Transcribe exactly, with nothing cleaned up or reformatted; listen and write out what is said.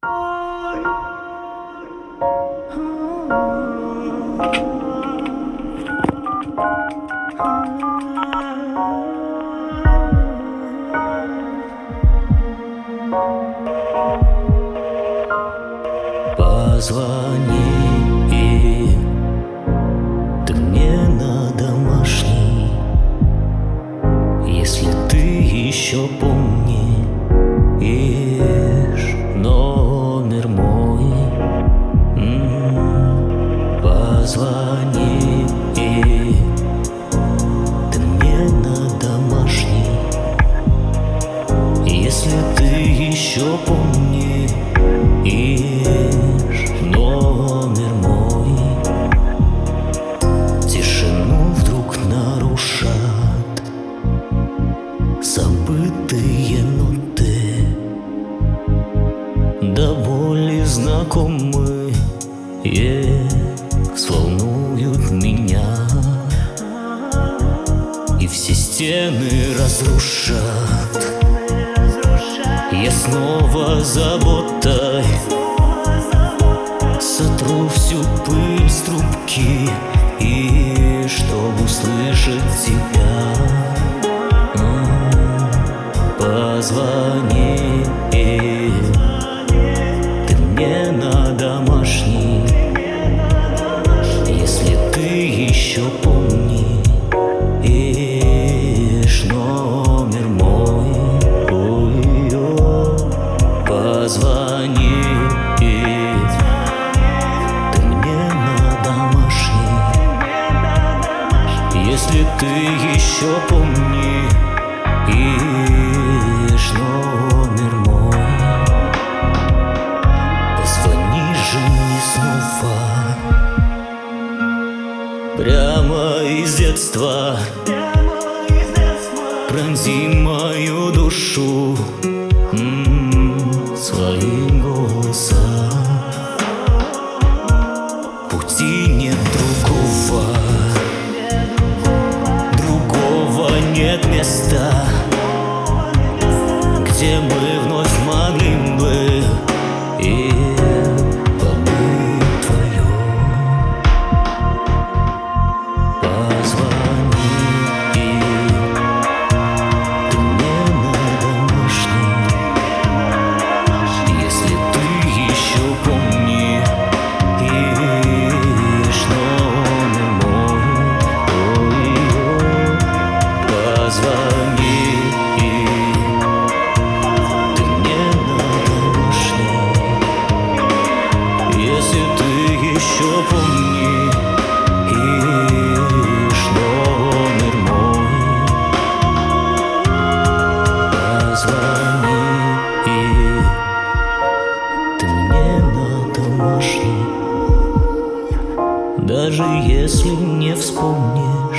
Позвони, ты мне на домашний, если ты еще помнишь номер мой. М-м, позвони, ты мне на домашний, если ты еще помнишь номер мой. Тишину вдруг нарушат забытые ноты, до боли знакомые, взволнуют меня, и все стены разрушат. Я снова заботой сотру всю пыль с трубки, и чтоб услышать тебя, позвони, ты мне на домашний, если ты еще помнишь номер мой. Ой-ой, позвони, если ты еще помнишь номер мой. Позвони же мне снова, прямо из детства, пронзи мою душу м-м, своим голосом. Пути нет другого, нет места, где мы вновь могли бы и побыть вдвоем. Позвони, ты мне на домашний, если ты еще помнишь номер мой. Позвони, ты мне на домашний, если ты еще помнишь номер мой. Позвони, ты мне на домашний, даже если не вспомнишь